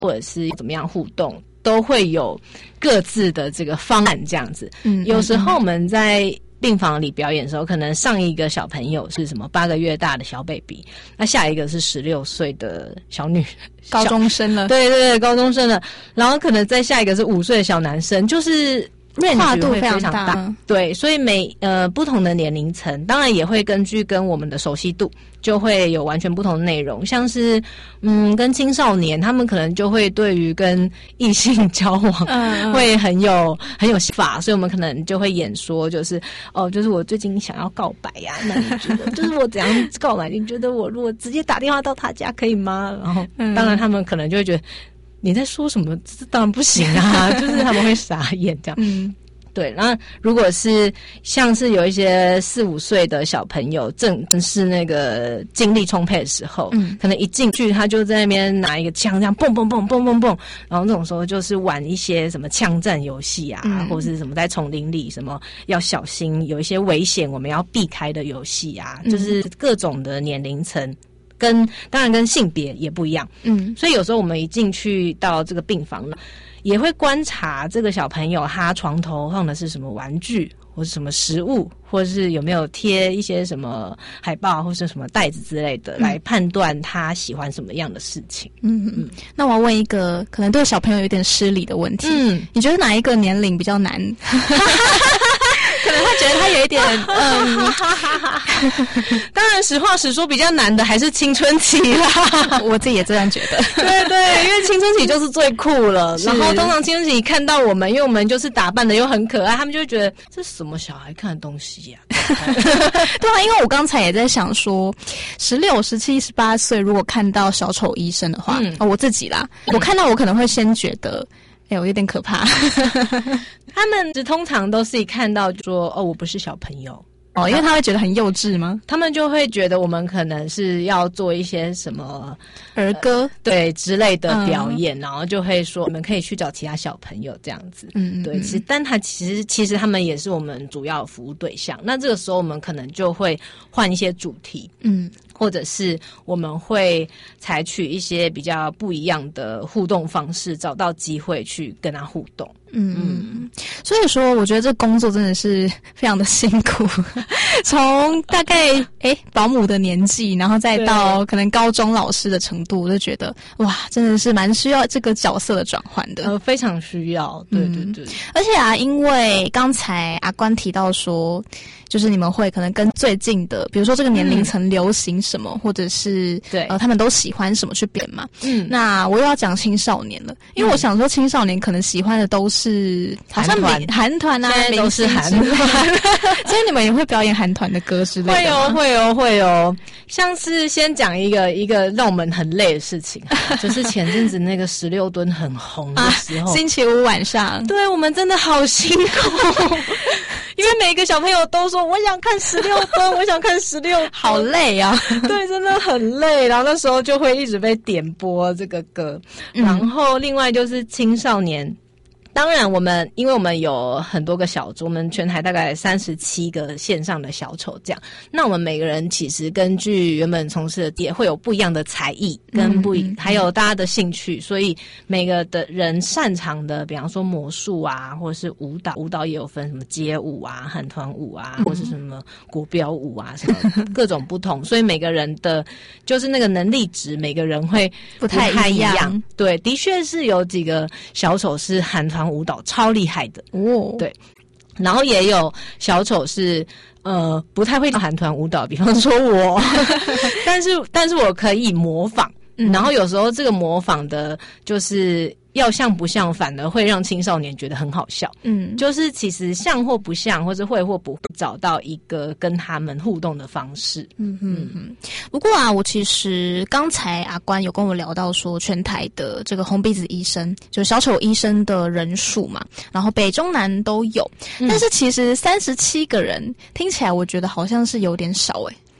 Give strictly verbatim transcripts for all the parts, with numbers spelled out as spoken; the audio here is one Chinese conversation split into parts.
或者是怎么样互动，都会有各自的这个方案这样子。嗯，有时候我们在病房里表演的时候，可能上一个小朋友是什么八个月大的小 baby， 那下一个是十六岁的小女高中生了， 对对对，高中生了，然后可能再下一个是五岁的小男生，就是跨度非常大, 大， 对，所以每呃不同的年龄层，当然也会根据跟我们的熟悉度，就会有完全不同的内容。像是嗯跟青少年，他们可能就会对于跟异性交往，嗯、会很有很有想法，所以我们可能就会演说，就是哦，就是我最近想要告白呀、啊，那你觉得就是我怎样告白？你觉得我如果直接打电话到他家可以吗？然后，当然他们可能就会觉得。你在说什么？这当然不行啊！就是他们会傻眼这样。嗯，对。然后如果是像是有一些四五岁的小朋友，正是那个精力充沛的时候，嗯，可能一进去他就在那边拿一个枪，这样蹦蹦蹦蹦蹦蹦，然后这种时候就是玩一些什么枪战游戏啊，嗯、或者是什么在丛林里什么要小心，有一些危险我们要避开的游戏啊，嗯、就是各种的年龄层。跟当然跟性别也不一样，嗯，所以有时候我们一进去到这个病房呢，也会观察这个小朋友他床头放的是什么玩具，或是什么食物，或是有没有贴一些什么海报或是什么袋子之类的，嗯、来判断他喜欢什么样的事情。 嗯嗯，那我要问一个可能对小朋友有点失礼的问题，嗯，你觉得哪一个年龄比较难？可能他觉得他有一点，嗯， 当然实话实说，比较难的还是青春期啦。 我自己也这样觉得。 对对，因为青春期就是最酷了。然后通常青春期看到我们，因为我们就是打扮的又很可爱，他们就会觉得这是什么小孩看的东西呀、啊？ 对啊，因为我刚才也在想说，十六、十七、十八岁如果看到小丑医生的话，嗯哦、我自己啦，嗯、我看到我可能会先觉得。哎、欸，我有点可怕。 他们通常都是一看到就说哦，我不是小朋友哦，因为他会觉得很幼稚吗？ 他们就会觉得我们可能是要做一些什么儿歌、呃、 对之类的表演，嗯、然后就会说你们可以去找其他小朋友这样子。嗯，对，其实但他其实其实他们也是我们主要服务对象。那这个时候我们可能就会换一些主题，嗯。或者是我们会采取一些比较不一样的互动方式，找到机会去跟他互动。 嗯嗯，所以说我觉得这工作真的是非常的辛苦，从大概诶保姆的年纪，然后再到可能高中老师的程度，我就觉得哇，真的是蛮需要这个角色的转换的。 呃，非常需要，对对对。嗯、 而且啊，因为刚才阿关提到说，就是你们会可能跟最近的，比如说这个年龄层流行什么，嗯、或者是对呃他们都喜欢什么去编嘛。嗯，那我又要讲青少年了，因为我想说青少年可能喜欢的都是。是好像韩团啊， 现在都是韩团， 所以你们也会表演韩团的歌之类的。 会哦，会哦，会哦。像是先讲一个一个让我们很累的事情，就是前阵子那个十六吨很红的时候， 啊、星期五晚上， 对我们真的好辛苦，因为每个小朋友都说我想看十六吨，我想看十六， 好累啊！ 对，真的很累。然后那时候就会一直被点播这个歌，嗯、然后另外就是青少年。当然我们因为我们有很多个小组，我们全台大概三十七个线上的小丑这样，那我们每个人其实根据原本从事的也会有不一样的才艺跟不一、嗯、还有大家的兴趣，所以每个的人擅长的比方说魔术啊，或者是舞蹈，舞蹈也有分什么街舞啊、韩团舞啊，或是什么国标舞啊，什么各种不同，所以每个人的就是那个能力值每个人会不太一样。 不太一样对，的确是有几个小丑是韩团舞蹈超厉害的哦，对，然后也有小丑是呃不太会韩团舞蹈，比方说我，但是但是我可以模仿，嗯、然后有时候这个模仿的就是要像不像，反而会让青少年觉得很好笑。嗯，就是其实像或不像，或是会或不会，找到一个跟他们互动的方式。 嗯嗯嗯。不过啊，我其实刚才阿关有跟我聊到说，全台的这个红鼻子医生，就小丑医生的人数嘛，然后北中南都有，嗯、但是其实三十七个人听起来，我觉得好像是有点少诶、欸。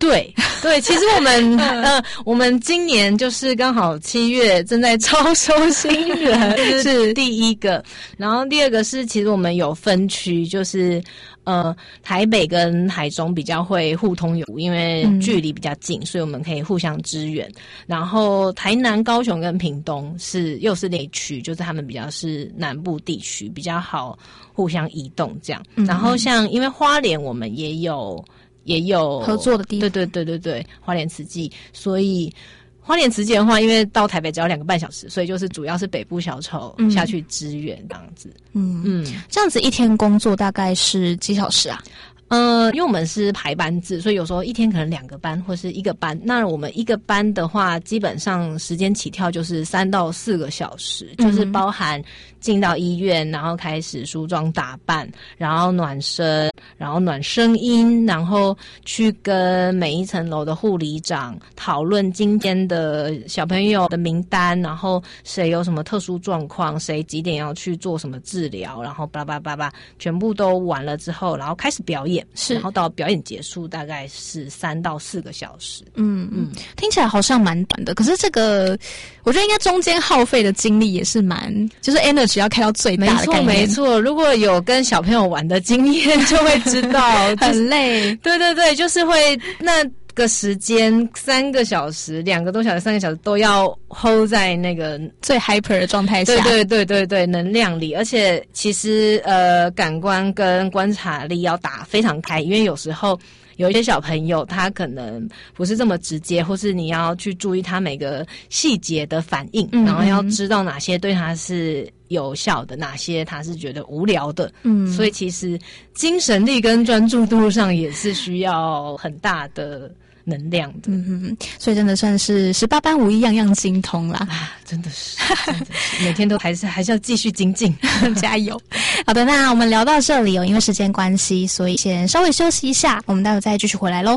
对对，其实我们呃，我们今年就是刚好七月正在招收新人，这是第一个。然后第二个是，其实我们有分区，就是呃，台北跟台中比较会互通有无，因为距离比较近，嗯、所以我们可以互相支援。然后台南、高雄跟屏东是又是内区，就是他们比较是南部地区，比较好互相移动这样。嗯、然后像因为花莲我们也有。也有合作的地方， 对对对对对，花莲慈济，所以花莲慈济的话，因为到台北只要两个半小时，所以就是主要是北部小丑下去支援这样子。 嗯嗯，这样子一天工作大概是几小时啊？ 呃，因为我们是排班制，所以有时候一天可能两个班或是一个班。那我们一个班的话，基本上时间起跳就是三到四个小时，嗯、就是包含进到医院，然后开始梳妆打扮，然后暖身，然后暖声音，然后去跟每一层楼的护理长讨论今天的小朋友的名单，然后谁有什么特殊状况，谁几点要去做什么治疗，然后巴拉巴拉巴拉，全部都完了之后，然后开始表演。是，然后到表演结束大概是三到四个小时。 嗯嗯，听起来好像蛮短的，可是这个我觉得应该中间耗费的精力也是蛮，就是 energy 要开到最大的概念。 没错没错，如果有跟小朋友玩的经验，就会知道很累。 对对对，就是会那个时间三个小时、两个多小时、三个小时都要 hold 在那个最 hyper 的状态下。 对对对对对，能量里，而且其实呃，感官跟观察力要打非常开，因为有时候有一些小朋友他可能不是这么直接，或是你要去注意他每个细节的反应，嗯嗯，然后要知道哪些对他是有效的，哪些他是觉得无聊的。嗯，所以其实精神力跟专注度上也是需要很大的能量的。 嗯哼，所以真的算是十八般武艺样样精通啦。 啊，真的是，真的是每天都还是还是要继续精进， 加油。好的，那我们聊到这里哦，因为时间关系，所以先稍微休息一下，我们待会再继续回来咯。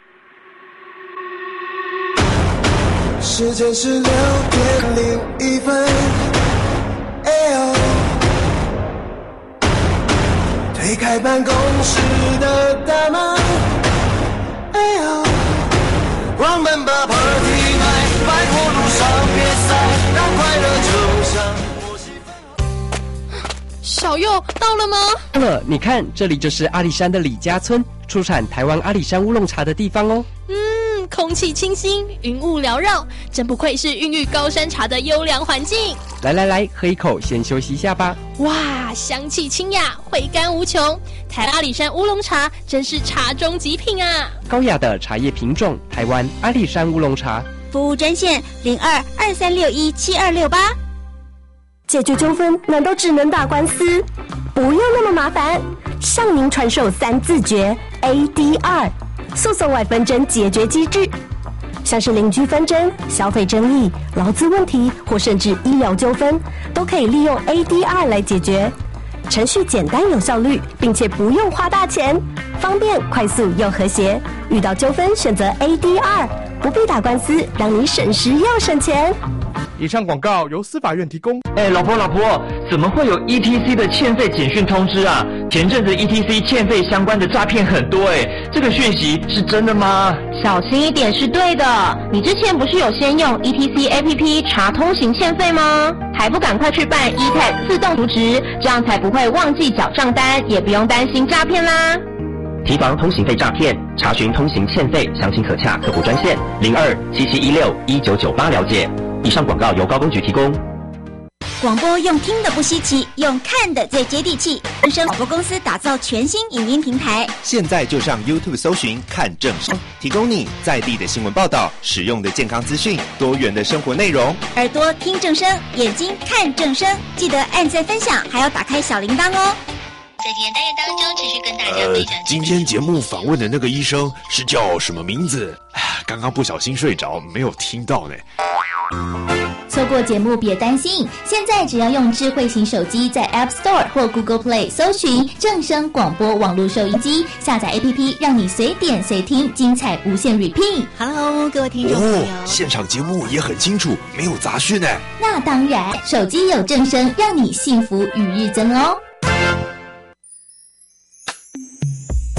时间是六点零一分，哎呦，推开办公室的大门，哎呦，我们把 party 来，拜托路上别塞，让快乐就像我喜欢。 小佑到了吗？ 到了，你看，这里就是阿里山的李家村，出产台湾阿里山乌龙茶的地方哦。 嗯，空气清新，云雾缭绕，真不愧是孕育高山茶的优良环境。 来来来，喝一口，先休息一下吧。 哇，香气清雅，回甘无穷。台阿里山乌龙茶真是茶中极品啊！ 高雅的茶叶品种，台湾阿里山乌龙茶。 服务专线零二二三六一七二六八。解决纠纷难道只能打官司？不用那么麻烦，向您传授三字诀 A D R 诉讼外纷争解决机制，像是邻居纷争、消费争议、劳资问题或甚至医疗纠纷，都可以利用 A D R 来解决。程序简单有效率，并且不用花大钱，方便快速又和谐。遇到纠纷选择 A D R， 不必打官司，让你省时又省钱。 以上广告由司法院提供。 哎，老婆老婆，怎么会有 E T C 的欠费简讯通知啊？前阵子 E T C 欠费相关的诈骗很多哎，这个讯息是真的吗？ 小心一点是对的。你之前不是有先用 E T C A P P 查通行欠费吗？还不赶快去办 E T A G 自动除值，这样才不会忘记缴账单，也不用担心诈骗啦。 提防通行费诈骗，查询通行欠费，详情可洽客服专线零二七七一六一九九八了解。以上广告由高公局提供。 广播用听的不稀奇，用看的最接地气。正声广播公司打造全新影音平台， 现在就上 YouTube 搜寻看正声，提供你在地的新闻报道、实用的健康资讯、多元的生活内容。 耳朵听正声，眼睛看正声，记得按赞分享，还要打开小铃铛哦。 在今天单元当中，持续跟大家分享、呃。 今天节目访问的那个医生是叫什么名字？刚刚不小心睡着，没有听到呢。 错过节目别担心，现在只要用智慧型手机在 App Store 或 Google Play 搜寻正声广播网络收音机，下载 A P P， 让你随点随听，精彩无限 repeat。Hello， 各位听众朋友， 哦，现场节目也很清楚，没有杂讯呢。 那当然，手机有正声，让你幸福与日增哦。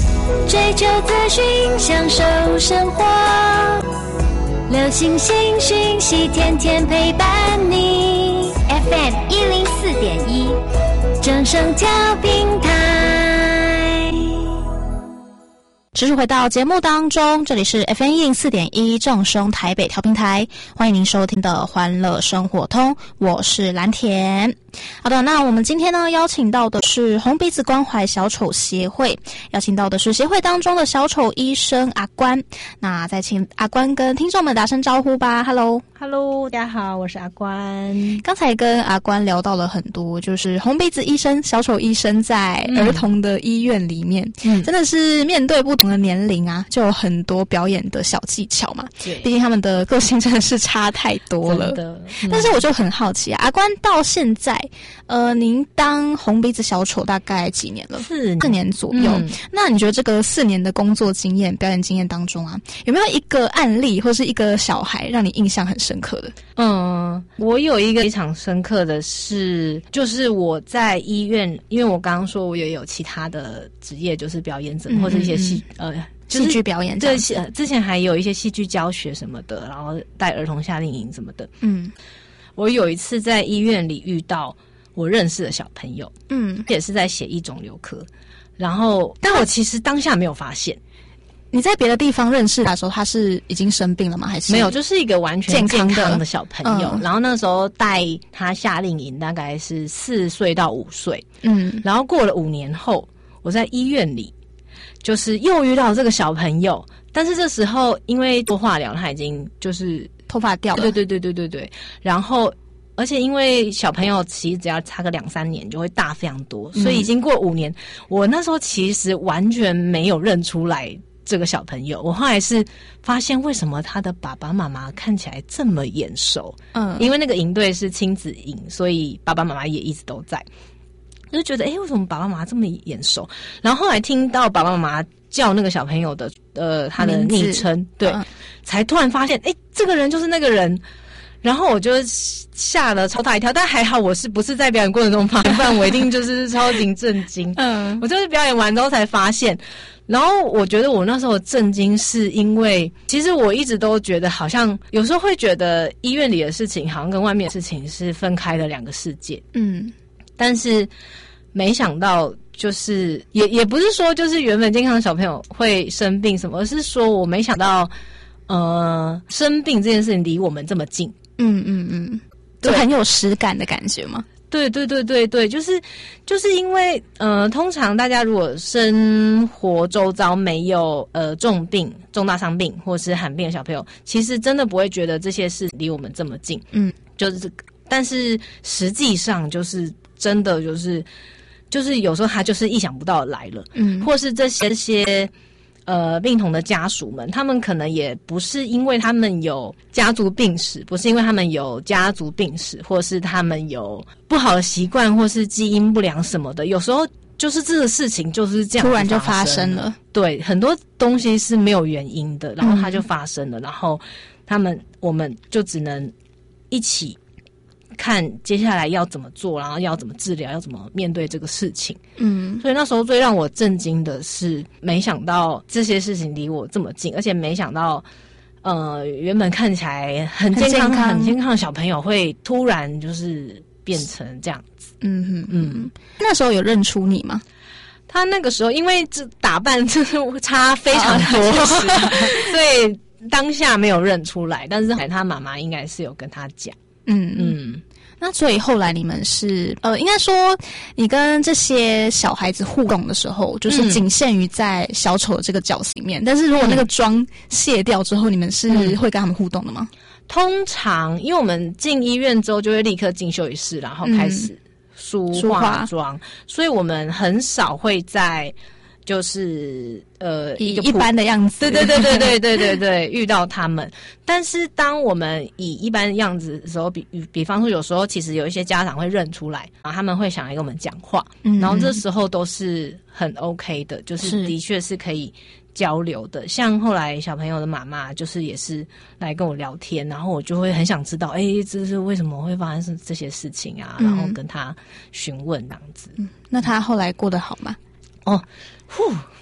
追求资讯，享受生活，流星星讯息，天天陪伴你。F M 一零四点一，正声调平台。 持续回到节目当中，这里是 F M 一零四点一正声台北调频台，欢迎您收听的欢乐生活通，我是蓝田。好的，那我们今天呢邀请到的是红鼻子关怀小丑协会，邀请到的是协会当中的小丑医生阿关。那再请阿关跟听众们打声招呼吧。 Hello Hello， 大家好，我是阿关。 刚才跟阿关聊到了很多，就是红鼻子医生、小丑医生在儿童的医院里面，嗯，真的是面对不同的年龄啊，就有很多表演的小技巧嘛。对，毕竟他们的个性真的是差太多了。真的，嗯、但是我就很好奇啊，阿关到现在，呃，您当红鼻子小丑大概几年了？四年，四年左右。嗯、那你觉得这个四年的工作经验、表演经验当中啊，有没有一个案例或是一个小孩让你印象很深？深刻的？ 嗯，我有一个非常深刻的是，就是我在医院，因为我刚刚说我也有其他的职业，就是表演者、嗯、或者一些戏呃戏剧表演者， 对，呃，之前还有一些戏剧教学什么的，然后带儿童夏令营什么的。嗯，我有一次在医院里遇到我认识的小朋友，嗯，也是在血液肿瘤科，然后但我其实当下没有发现。 你在别的地方认识他的时候，他是已经生病了吗？还是没有？就是一个完全健康的小朋友。 嗯、 然后那时候带他夏令营，大概是四岁到五岁。嗯，然后过了五年后，我在医院里，就是又遇到这个小朋友，但是这时候因为做化疗，他已经就是头发掉了。 对对对对对对。然后，而且因为小朋友其实只要差个两三年就会大非常多，所以已经过五年，我那时候其实完全没有认出来这个小朋友。我后来是发现为什么他的爸爸妈妈看起来这么眼熟，嗯，因为那个营队是亲子营，所以爸爸妈妈也一直都在，就觉得诶，为什么爸爸妈妈这么眼熟？然后后来听到爸爸妈妈叫那个小朋友的呃他的昵称，对、嗯，才突然发现诶，这个人就是那个人。然后我就吓了超大一跳，但还好我是不是在表演过程中发现，不然我一定就是超级震惊。嗯，我就是表演完之后才发现。然后我觉得我那时候震惊是因为，其实我一直都觉得好像有时候会觉得医院里的事情好像跟外面的事情是分开的两个世界。嗯，但是没想到就是也也不是说就是原本健康的小朋友会生病什么，而是说我没想到呃生病这件事情离我们这么近。嗯嗯嗯， 就很有实感的感觉吗？ 对对对对对，就是就是因为呃，通常大家如果生活周遭没有呃重病、重大伤病或是罕病的小朋友，其实真的不会觉得这些事离我们这么近。嗯，就是但是实际上就是真的就是就是有时候他就是意想不到的来了，嗯，或是这些这些。呃，病童的家属们，他们可能也不是因为他们有家族病史，不是因为他们有家族病史，或是他们有不好的习惯，或是基因不良什么的。有时候就是这个事情就是这样突然就发生了。 对，很多东西是没有原因的，然后它就发生了，嗯、然后他们我们就只能一起看接下来要怎么做，然后要怎么治疗，要怎么面对这个事情。嗯，所以那时候最让我震惊的是，没想到这些事情离我这么近，而且没想到，呃，原本看起来很健康、很健康、很健康的小朋友会突然就是变成这样子。 嗯哼嗯，那时候有认出你吗？ 他那个时候因为这打扮就是差非常多，啊、所以当下没有认出来，但是他妈妈应该是有跟他讲。 嗯嗯，那所以后来你们是呃，应该说你跟这些小孩子互动的时候，就是仅限于在小丑的这个角色里面。嗯、但是如果那个妆卸掉之后，你们是会跟他们互动的吗？ 通常，因为我们进医院之后就会立刻进休息室，然后开始梳化妆，所以我们很少会在。就是呃以一般的样子， 对对对对对对对对，遇到他们。但是当我们以一般的样子的时候，比比方说有时候其实有一些家长会认出来，然后他们会想来跟我们讲话，嗯、然后这时候都是很 OK 的，就是的确是可以交流的。像后来小朋友的妈妈就是也是来跟我聊天，然后我就会很想知道，哎，这是为什么会发生这些事情啊？然后跟他询问这样子。 嗯，那他后来过得好吗？ 哦，呼，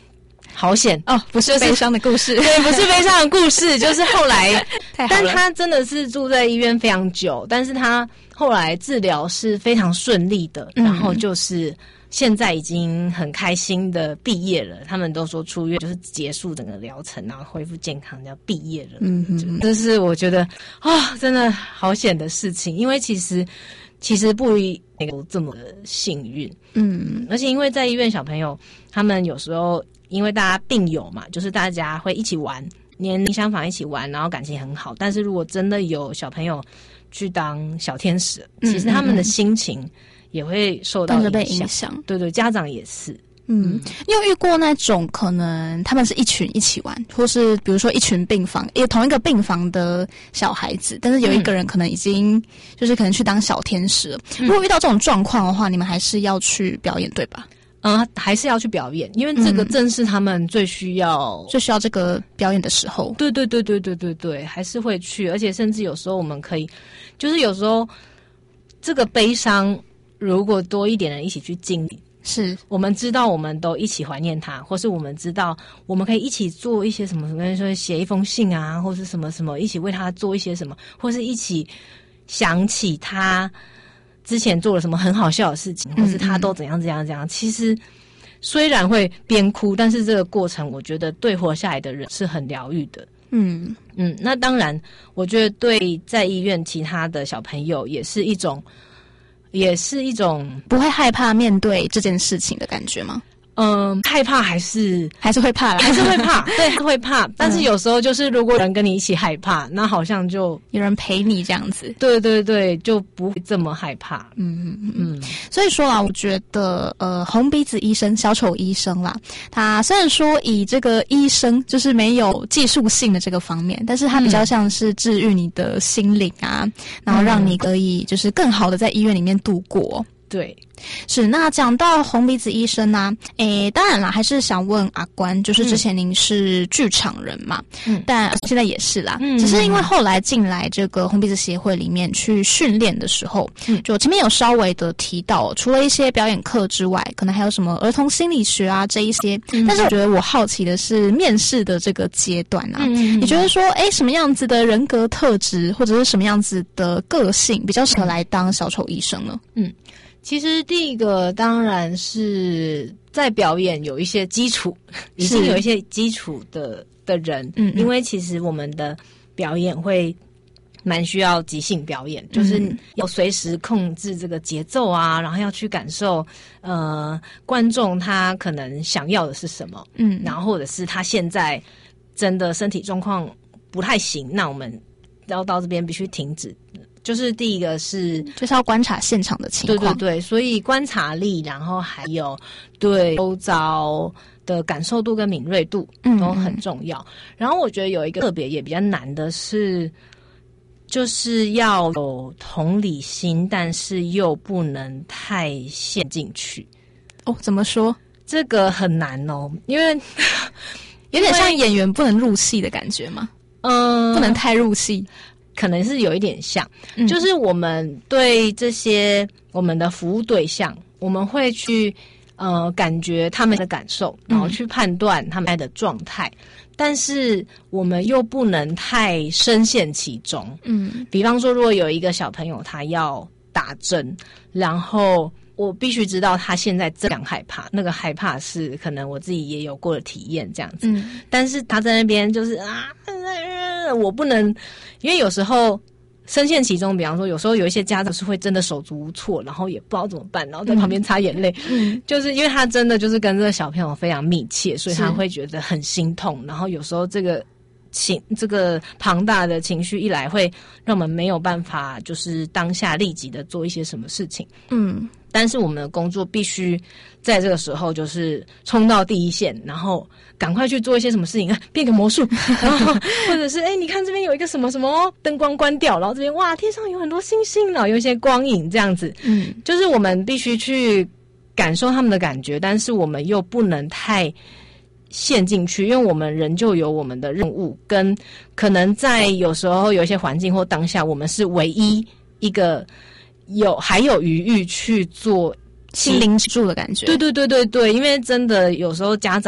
好险哦，不是悲伤的故事， 对，不是悲伤的故事，就是后来，但他真的是住在医院非常久，但是他后来治疗是非常顺利的， 嗯、 然后就是现在已经很开心的毕业了。他们都说出院就是结束整个疗程，然后恢复健康，要毕业了。 嗯嗯， 这是我觉得啊、哦，真的好险的事情，因为其实其实不一有这么的幸运， 嗯， 而且因为在医院小朋友他们有时候。因为大家病友嘛，就是大家会一起玩，年龄相仿一起玩，然后感情很好。但是如果真的有小朋友去当小天使， 嗯、 其实他们的心情也会受到影响。 被影响， 对对，家长也是。 嗯，嗯你有遇过那种可能他们是一群一起玩，或是比如说一群病房，也同一个病房的小孩子，但是有一个人可能已经、嗯、就是可能去当小天使了。嗯、如果遇到这种状况的话，你们还是要去表演，对吧？ 嗯，还是要去表演，因为这个正是他们最需要、 嗯、最需要这个表演的时候。 对对对对对对对，还是会去，而且甚至有时候我们可以，就是有时候这个悲伤，如果多一点人一起去经历， 是我们知道我们都一起怀念他，或是我们知道我们可以一起做一些什么什么，说写一封信啊，或是什么什么，一起为他做一些什么，或是一起想起他。之前做了什么很好笑的事情，或是他都怎样怎样怎样。其实虽然会边哭，但是这个过程我觉得对活下来的人是很疗愈的。 嗯嗯，那当然，我觉得对在医院其他的小朋友也是一种，也是一种不会害怕面对这件事情的感觉吗？ 嗯，害怕还是还是会怕啦， 还是会怕，对，会怕。但是有时候就是如果有人跟你一起害怕，那好像就有人陪你这样子。 对对对，就不会这么害怕。 嗯嗯嗯。所以说啊，我觉得呃，红鼻子医生、小丑医生啦，他虽然说以这个医生就是没有技术性的这个方面，但是他比较像是治愈你的心灵啊，嗯、然后让你可以就是更好的在医院里面度过。 对， 是。那讲到红鼻子医生啊，诶，当然啦，还是想问阿关，就是之前您是剧场人嘛，嗯，但现在也是啦，嗯，只是因为后来进来这个红鼻子协会里面去训练的时候，嗯，就前面有稍微的提到，除了一些表演课之外，可能还有什么儿童心理学啊这一些，嗯，但是我觉得我好奇的是面试的这个阶段啊，嗯，你觉得说，诶，什么样子的人格特质或者是什么样子的个性比较适合来当小丑医生呢？ 嗯。其实第一个当然是在表演有一些基础，已经有一些基础的的人，嗯，因为其实我们的表演会蛮需要即兴表演，就是要随时控制这个节奏啊，然后要去感受呃观众他可能想要的是什么，嗯，然后或者是他现在真的身体状况不太行，那我们要到这边必须停止。就是第一个是就是要观察现场的情况， 对对对，所以观察力，然后还有对周遭的感受度跟敏锐度都很重要。嗯、然后我觉得有一个特别也比较难的是，就是要有同理心，但是又不能太陷进去。 哦，怎么说？ 这个很难哦，因为有点像演员不能入戏的感觉吗？嗯，不能太入戏。 可能是有一点像，嗯、就是我们对这些我们的服务对象，我们会去呃感觉他们的感受，然后去判断他们的状态，嗯、但是我们又不能太深陷其中。嗯，比方说，如果有一个小朋友他要打针，然后我必须知道他现在这样害怕，那个害怕是可能我自己也有过的体验这样子。嗯，但是他在那边就是啊。我不能，因为有时候深陷其中，比方说有时候有一些家长是会真的手足无措，然后也不知道怎么办，然后在旁边擦眼泪，嗯，就是因为他真的就是跟这个小朋友非常密切，所以他会觉得很心痛，然后有时候这个情这个庞大的情绪一来，会让我们没有办法就是当下立即的做一些什么事情，嗯，但是我们的工作必须在这个时候就是冲到第一线，然后赶快去做一些什么事情啊，变个魔术，然后或者是哎、欸，你看这边有一个什么什么灯光关掉，然后这边哇天上有很多星星，然后有一些光影这样子，嗯，就是我们必须去感受他们的感觉，但是我们又不能太陷进去，因为我们人就有我们的任务，跟可能在有时候有一些环境或当下，我们是唯一一个有还有余裕去做心灵支柱的感觉。 对对对对对，因为真的有时候家长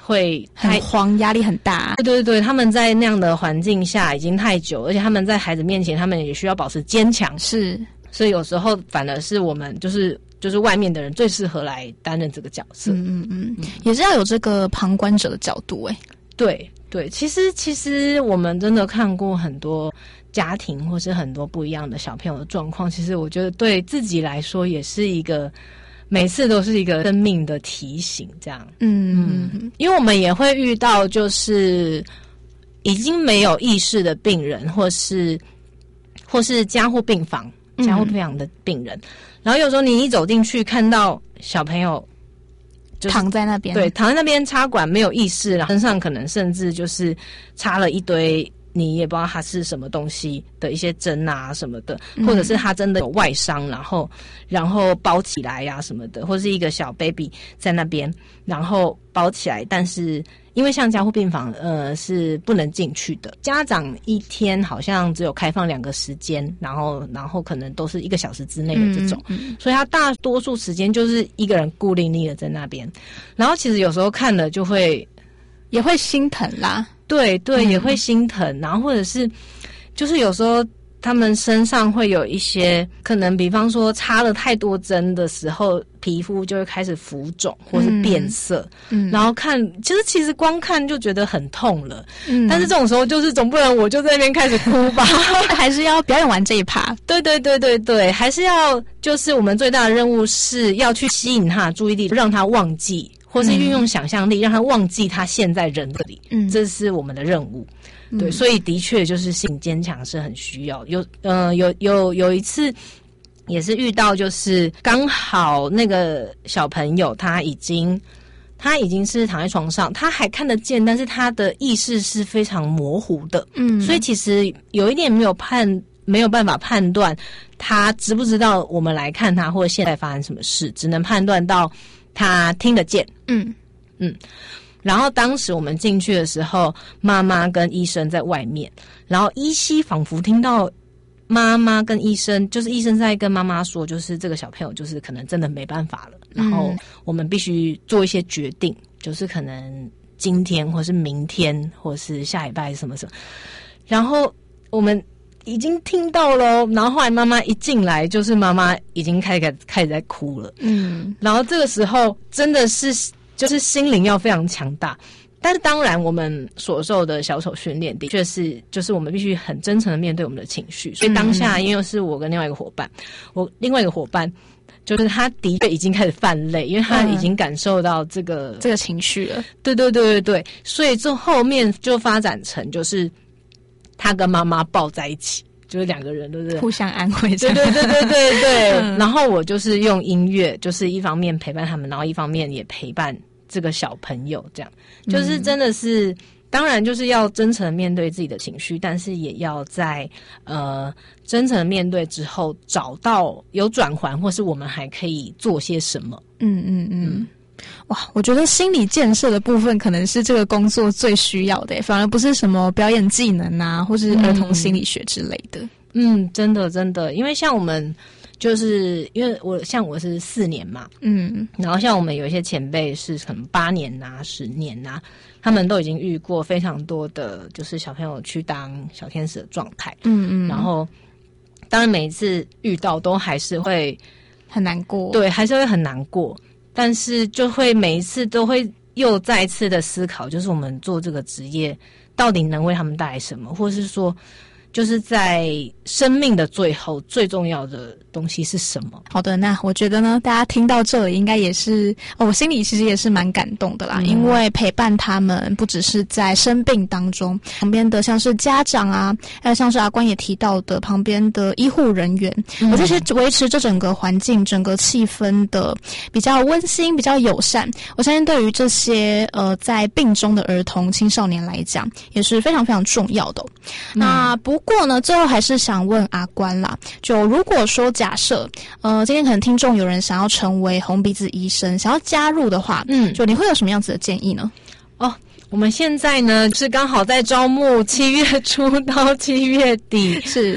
会很慌，压力很大。 对对对，他们在那样的环境下已经太久，而且他们在孩子面前，他们也需要保持坚强。 是， 所以有时候反而是我们就是就是外面的人最适合来担任这个角色。 嗯嗯嗯，也是要有这个旁观者的角度。哎， 对对，其实其实我们真的看过很多家庭或是很多不一样的小朋友的状况，其实我觉得对自己来说也是一个。每次都是一个生命的提醒，这样，嗯嗯，因为我们也会遇到，就是已经没有意识的病人，或是或是加护病房、加护病房的病人，嗯、然后有时候你一走进去，看到小朋友、就是、 躺在那边， 对，躺在那边插管没有意识，然后身上可能甚至就是插了一堆。你也不知道他是什么东西的一些针啊什么的，或者是他真的有外伤，然后然后包起来呀、啊、什么的，或是一个小 baby 在那边，然后包起来，但是因为像加护病房呃是不能进去的，家长一天好像只有开放两个时间，然后然后可能都是一个小时之内的这种，嗯嗯、所以他大多数时间就是一个人孤零零的在那边，然后其实有时候看了就会也会心疼啦。 对对，也会心疼，嗯、然后或者是，就是有时候他们身上会有一些可能，比方说插了太多针的时候，皮肤就会开始浮肿或是变色，嗯，然后看，其实其实光看就觉得很痛了，嗯，但是这种时候就是总不能我就在那边开始哭吧， 还是要表演完这一趴。 对对对对对，还是要就是我们最大的任务是要去吸引他的注意力，让他忘记。或是运用想象力，让他忘记他现在人这里，嗯，这是我们的任务。嗯、对，所以的确就是心坚强是很需要。有呃有有有一次也是遇到，就是刚好那个小朋友他已经他已经是躺在床上，他还看得见，但是他的意识是非常模糊的，嗯，所以其实有一点没有判没有办法判断他知不知道我们来看他，或者现在发生什么事，只能判断到。他听得见，嗯嗯，然后当时我们进去的时候，妈妈跟医生在外面，然后依稀仿佛听到妈妈跟医生，就是医生在跟妈妈说，就是这个小朋友就是可能真的没办法了，然后我们必须做一些决定，就是可能今天或是明天或是下礼拜什么什么，然后我们。已经听到了，然后后来妈妈一进来，就是妈妈已经开始开始在哭了，嗯，然后这个时候真的是就是心灵要非常强大，但是当然我们所受的小丑训练的确是就是我们必须很真诚的面对我们的情绪，所以当下因为是我跟另外一个伙伴，我另外一个伙伴就是他的确已经开始泛泪，因为他已经感受到这个、 嗯、这个情绪了， 对对对对对，所以这后面就发展成就是。他跟妈妈抱在一起，就是两个人，对不对？ 互相安慰。 对对对对对对。嗯、然后我就是用音乐，就是一方面陪伴他们，然后一方面也陪伴这个小朋友，这样就是真的是，嗯、当然就是要真诚的面对自己的情绪，但是也要在呃真诚的面对之后，找到有转圜，或是我们还可以做些什么。 嗯嗯嗯。嗯哇，我觉得心理建设的部分可能是这个工作最需要的，反而不是什么表演技能啊，或是儿童心理学之类的。 嗯，真的真的，因为像我们就是因为我像我是四年嘛，嗯，然后像我们有一些前辈是可能八年啊、十年啊，他们都已经遇过非常多的，就是小朋友去当小天使的状态，嗯嗯，然后当然每一次遇到都还是会很难过， 对，还是会很难过。但是就会每一次都会又再次的思考，就是我们做这个职业到底能为他们带来什么，或是说就是在生命的最后最重要的东西是什么。 好的，那我觉得呢，大家听到这里应该也是、哦、我心里其实也是蛮感动的啦、嗯、因为陪伴他们不只是在生病当中，旁边的像是家长啊，还有像是阿关也提到的旁边的医护人员、嗯、我这些维持这整个环境整个气氛的比较温馨比较友善，我相信对于这些呃在病中的儿童青少年来讲也是非常非常重要的、哦嗯、那不过呢最后还是想问阿关啦，就如果说假设呃今天可能听众有人想要成为红鼻子医生想要加入的话，嗯，就你会有什么样子的建议呢？ 哦，我们现在呢是刚好在招募七月初到七月底， 是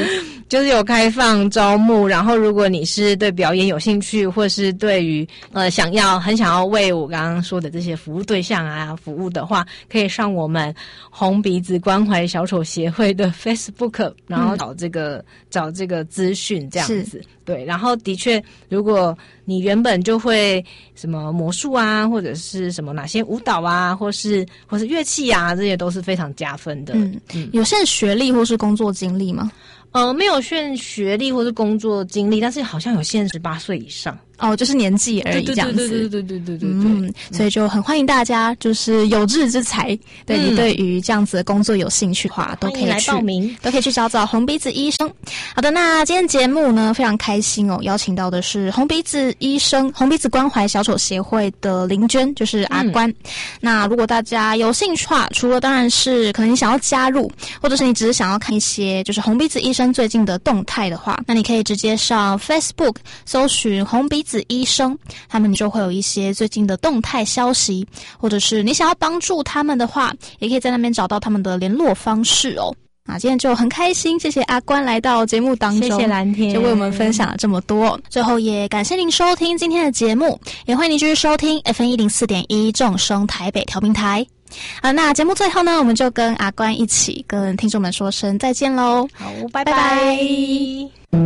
就是有开放招募，然后如果你是对表演有兴趣，或是对于呃想要很想要为我刚刚说的这些服务对象啊服务的话，可以上我们红鼻子关怀小丑协会的 Facebook， 然后找这个、嗯、找这个资讯这样子。对，然后的确，如果你原本就会什么魔术啊，或者是什么哪些舞蹈啊，或是或是乐器啊，这些都是非常加分的。 嗯，嗯有限学历或是工作经历吗？ 呃，没有限学历或是工作经历，但是好像有限十八岁以上。 哦，就是年纪而已，这样子。 对对对对对对对对。 嗯，所以就很欢迎大家，就是有志之才，对、嗯、你对于这样子的工作有兴趣的话，都可以去来报名， 都可以去找找红鼻子医生。好的，那今天节目呢非常开心哦，邀请到的是红鼻子医生、红鼻子关怀小丑协会的林娟，就是阿关。嗯、那如果大家有兴趣的话，除了当然是可能你想要加入，或者是你只是想要看一些就是红鼻子医生最近的动态的话，那你可以直接上 Facebook 搜寻红鼻子医生，他们就会有一些最近的动态消息，或者是你想要帮助他们的话，也可以在那边找到他们的联络方式哦。啊，今天就很开心，谢谢阿关来到节目当中， 谢谢蓝天， 就为我们分享了这么多。最后也感谢您收听今天的节目，也欢迎您继续收听 F M 一零四点一 正声台北调频台。啊，那节目最后呢，我们就跟阿关一起跟听众们说声再见喽。 好，拜拜。拜拜。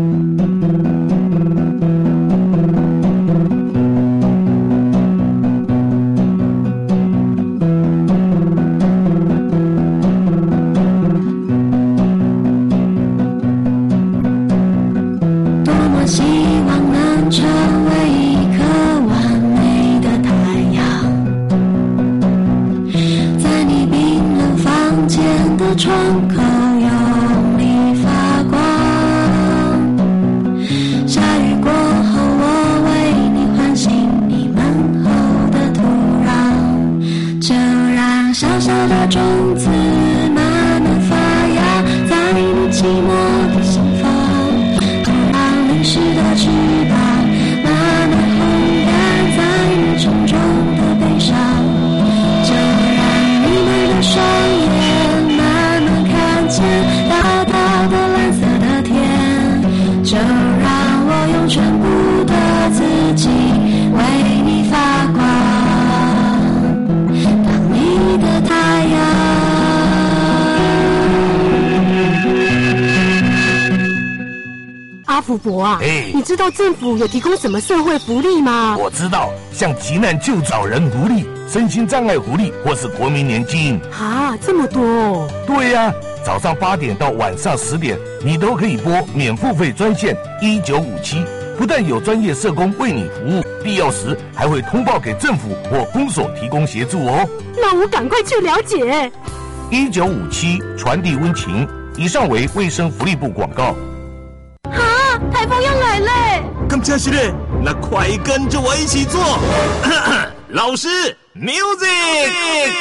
希望能成为一颗完美的太阳，在你冰冷房间的窗口用力发光。下雨过后，我为你唤醒你门后的土壤，就让小小的种子慢慢发芽，在你寂寞的心房。淋湿的翅膀慢慢烘干在你重重的背上，就让你们的双眼慢慢看见大大的蓝色的天，就让我用全部的自己为你发光，当你的太阳。 阿福伯啊， 哎， 你知道政府有提供什么社会福利吗？ 我知道，像急难救找人福利、身心障碍福利或是国民年金。 啊，这么多哦！ 对呀、啊，早上八点到晚上十点，你都可以拨免付费专线一九五七，不但有专业社工为你服务，必要时还会通报给政府或公所提供协助哦。 那我赶快去了解。 一九五七传递温情，以上为卫生福利部广告。 台风要来嘞！ 咁真是嘞，那快跟着我一起做。老师 ，music。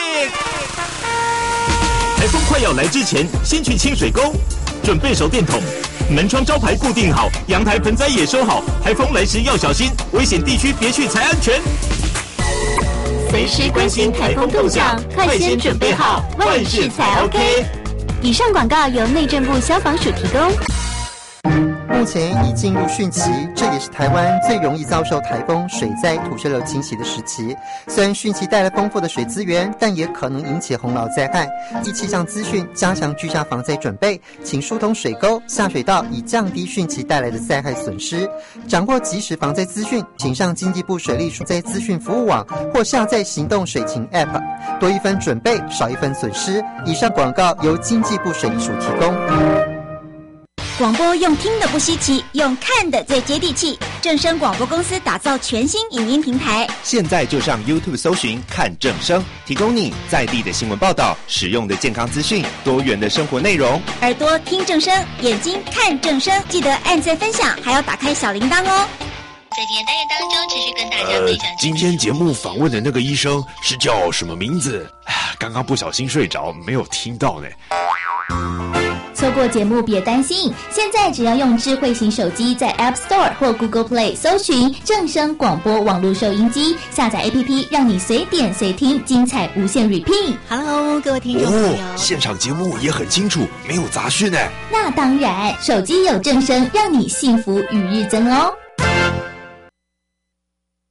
台风快要来之前，先去清水沟，准备手电筒，门窗招牌固定好，阳台盆栽也收好。台风来时要小心，危险地区别去才安全。 随时关心台风动向，快先准备好，万事才 OK。以上广告由内政部消防署提供。 目前已进入汛期，这也是台湾最容易遭受台风、水灾、土石流侵袭的时期。虽然汛期带来丰富的水资源，但也可能引起洪涝灾害。依气象资讯，加强居家防灾准备，请疏通水沟、下水道，以降低汛期带来的灾害损失。掌握即时防灾资讯，请上经济部水利疏灾资讯服务网或下载行动水情 App， 多一分准备，少一分损失。以上广告由经济部水利署提供。 广播用听的不稀奇，用看的最接地气。正声广播公司打造全新影音平台， 现在就上 YouTube 搜寻看正声，提供你在地的新闻报道、实用的健康资讯、多元的生活内容。 耳朵听正声，眼睛看正声，记得按赞分享，还要打开小铃铛哦。 在今天单元当中，持续跟大家分享、 呃。今天节目访问的那个医生是叫什么名字？刚刚不小心睡着，没有听到呢。 错过节目别担心，现在只要用智慧型手机在 App Store 或 Google Play 搜寻正声广播网络收音机，下载 A P P 让你随点随听，精彩无限 repeat。 Hello， 各位听众朋友， 哦，现场节目也很清楚，没有杂讯哎。 那当然，手机有正声，让你幸福与日增哦。